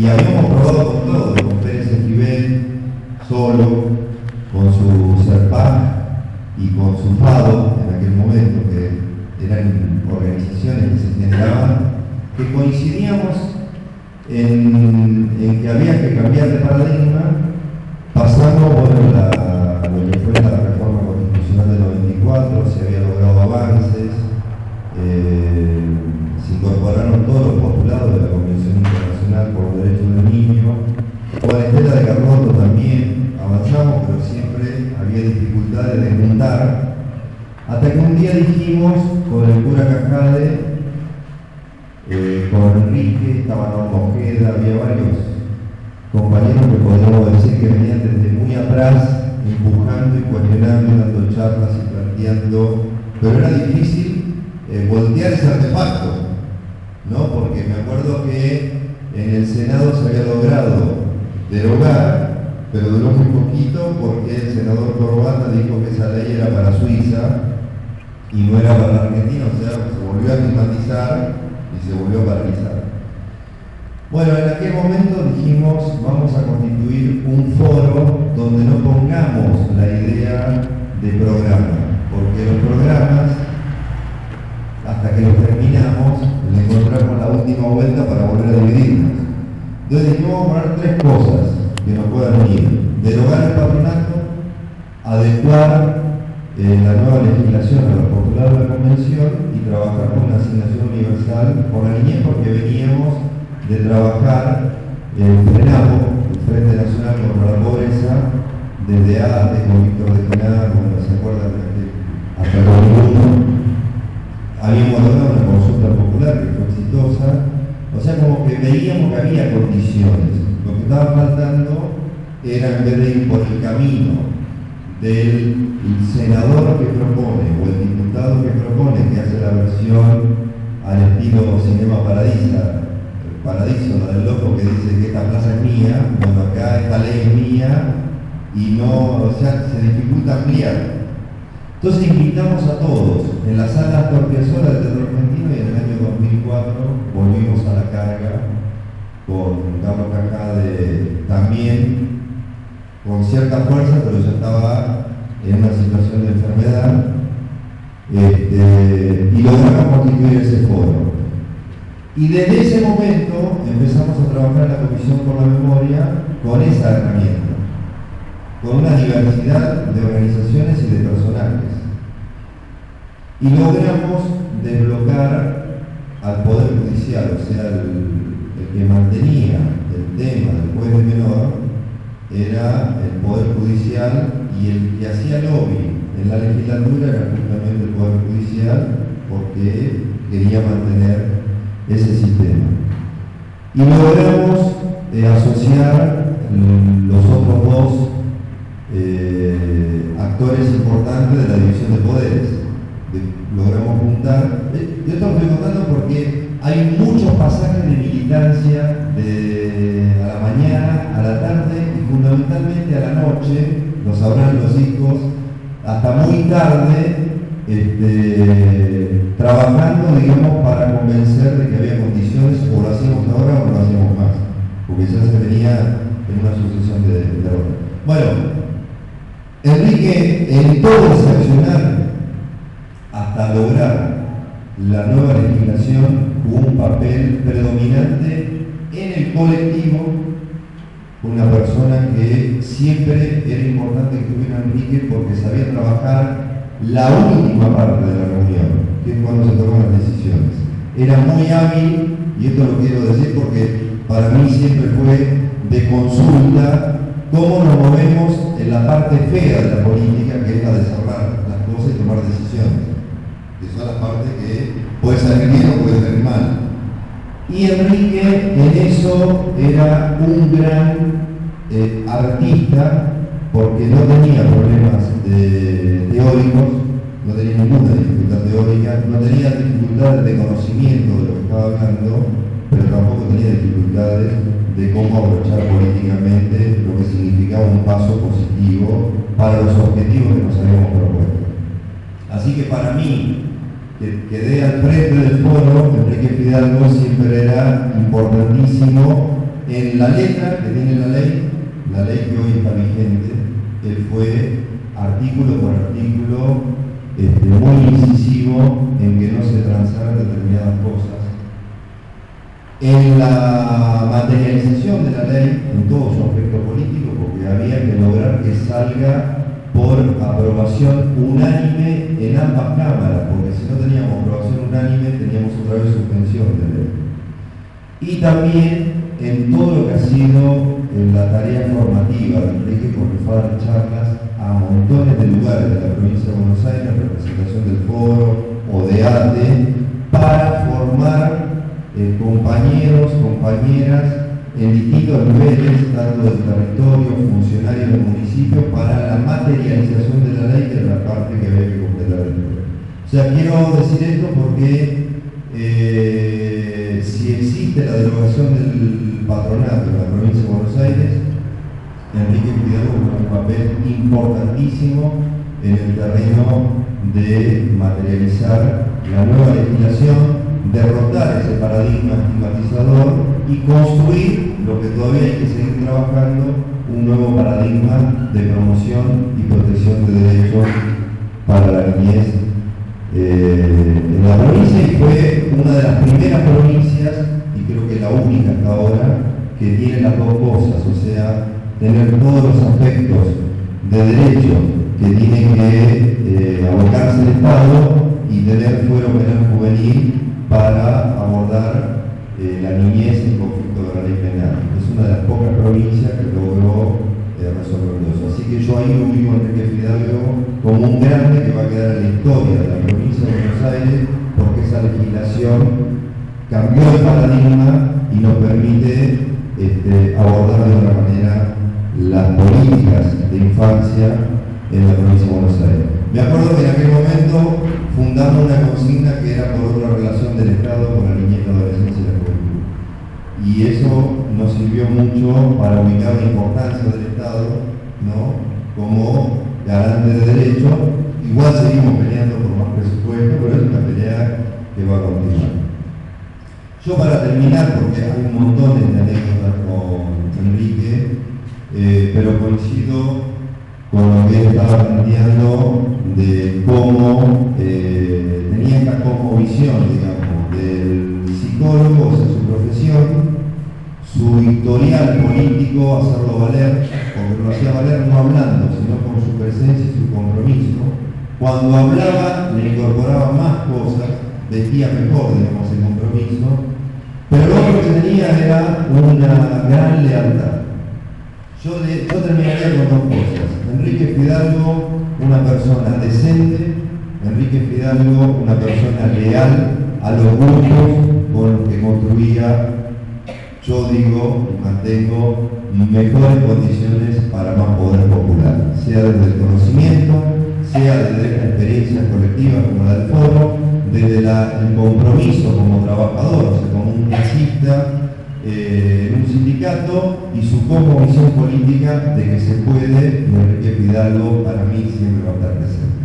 habíamos probado con todo, con Pérez Esquivel, solo, con su CERPAC y con su FADO en aquel momento, que eran organizaciones que se generaban, que coincidíamos en que había que cambiar de paradigma, pasando por lo que fue la reforma constitucional del 94, se había logrado avances, se incorporaron todos los postulados de la Convención Internacional por los Derechos del Niño, con Estela de Carlotto también avanzamos, pero siempre había dificultades de juntar, hasta que un día dijimos con el cura Cajade, con Enrique, estaba Norma Ojeda, había varios compañeros que podríamos decir que venían desde muy atrás, empujando y cuestionando, dando charlas y planteando, pero era difícil voltear ese artefacto, ¿no? Porque me acuerdo que en el Senado se había logrado derogar, pero duró muy poquito porque el senador Corbata dijo que esa ley era para Suiza y no era para la Argentina, o sea, se volvió a climatizar y se volvió a paralizar. Bueno, en aquel momento dijimos, vamos a constituir un foro donde no pongamos la idea de programa, porque los programas, hasta que los terminamos, le encontramos la última vuelta para volver a dividirnos. Entonces dijimos, vamos a poner tres cosas que nos puedan unir: derogar el patronato, adecuar la nueva legislación a los postulados de la Convención y trabajar con una asignación universal por la niñez, porque veníamos de trabajar el FRENAPO, el Frente Nacional contra la Pobreza, desde antes con Víctor de Genar, bueno, se acuerdan hasta el 2001, habíamos logrado una consulta popular que fue exitosa, o sea, como que veíamos que había condiciones. Lo que estaba faltando era, en vez de ir por el camino del senador que propone o el diputado que propone, que hace la versión al estilo Cinema Paradiso, la del loco que dice que esta plaza es mía, bueno, acá esta ley es mía y no, o sea, se dificulta ampliar. Entonces invitamos a todos en la sala Astor Piazzolla del Teatro Argentino, y en el año 2004 volvimos a la carga con Carlos Cajade también con cierta fuerza, pero ya estaba en una situación de enfermedad, y logramos constituir ese foro. Y desde ese momento empezamos a trabajar en la Comisión por la Memoria con esa herramienta, con una diversidad de organizaciones y de personajes. Y logramos desblocar al Poder Judicial, o sea, el que mantenía el tema del juez de menor era el Poder Judicial, y el que hacía lobby en la legislatura era justamente el Poder Judicial, porque quería mantener ese sistema. Y logramos asociar los otros dos actores importantes de la división de poderes. Logramos juntar, yo esto lo estoy contando porque hay muchos pasajes de militancia a la mañana, a la tarde y fundamentalmente a la noche, lo sabrán los hijos, hasta muy tarde, trabajando, digamos, para convencer de que había condiciones, o lo hacíamos ahora o lo hacíamos más, porque ya se venía en una sucesión de derrotas. Bueno, Enrique, en todo ese accionar, hasta lograr la nueva legislación, jugó un papel predominante en el colectivo, una persona que siempre era importante que estuviera Enrique porque sabía trabajar la última parte de la reunión, que es cuando se toman las decisiones. Era muy hábil, y esto lo quiero decir porque para mí siempre fue de consulta cómo nos movemos en la parte fea de la política, que es la de cerrar las cosas y tomar decisiones, que son las partes que puede salir bien o puede salir mal. Y Enrique en eso era un gran artista, porque no tenía problemas teóricos, no tenía ninguna dificultad teórica, no tenía dificultades de conocimiento de lo que estaba hablando, pero tampoco tenía dificultades de cómo aprovechar políticamente lo que significaba un paso positivo para los objetivos que nos habíamos propuesto. Así que para mí, que quedé al frente del foro, Enrique Fidalgo siempre era importantísimo en la letra que tiene la ley que hoy está vigente, él fue artículo por artículo muy incisivo en que no se transaran determinadas cosas. En la materialización de la ley, en todo su aspecto político, porque había que lograr que salga por aprobación unánime en ambas cámaras, porque si no teníamos aprobación unánime teníamos otra vez suspensión de ley. Y también en todo lo que ha sido la tarea formativa de Enrique, porque fue a dar charlas a montones de lugares de la provincia de Buenos Aires, representación del foro o de ATE, para formar compañeros, compañeras en distintos niveles, tanto del territorio, funcionarios del municipio, para la materialización de la ley, que era la parte que había que completar el ley. O sea, quiero decir esto porque si existe la derogación del patronato en la provincia de Buenos Aires, Enrique Fidalgo juega un papel importantísimo en el terreno de materializar la nueva legislación, derrotar ese paradigma estigmatizador y construir lo que todavía hay que seguir trabajando, un nuevo paradigma de promoción y protección de derechos para la niñez en la provincia, y fue una de las primeras provincias, y creo que la única hasta ahora, que tiene las dos cosas, o sea, tener todos los aspectos de derecho que tiene que abocarse el Estado y tener fuero penal juvenil para abordar la niñez en conflicto de la ley penal. Es una de las pocas provincias que logró resolver eso. Así que yo ahí ubico a Enrique Fidalgo como un grande que va a quedar en la historia de la provincia de Buenos Aires, porque esa legislación cambió el paradigma y nos permite abordar de otra manera las políticas de infancia en la provincia de Buenos Aires. Me acuerdo que en aquel momento fundamos una consigna que era por otra relación del Estado con la niñez, la adolescencia y la juventud. Y eso nos sirvió mucho para ubicar la importancia del Estado, ¿no?, como garante de derechos. Igual seguimos peleando por más presupuesto, pero es una pelea que va a continuar. Yo, para terminar, porque hay un montón de anécdotas con Enrique, pero coincido con lo que él estaba planteando de cómo tenía esta cosmovisión, digamos, del psicólogo, o sea, su profesión, su historial político, hacerlo valer, porque lo hacía valer no hablando, sino con su presencia y su compromiso. Cuando hablaba, le incorporaba más cosas, vestía mejor, digamos, el compromiso, pero lo otro que tenía era una gran lealtad. Yo terminaría con dos cosas. Enrique Fidalgo, una persona decente. Enrique Fidalgo, una persona leal a los grupos con los que construía, yo digo y mantengo, mejores condiciones para más poder popular, sea desde el conocimiento, sea desde esta experiencia colectiva como la del foro, desde el compromiso como trabajador, o sea, como un clasista en un sindicato, y su cosmovisión política de que se puede, y Enrique Fidalgo para mí siempre va a estar presente.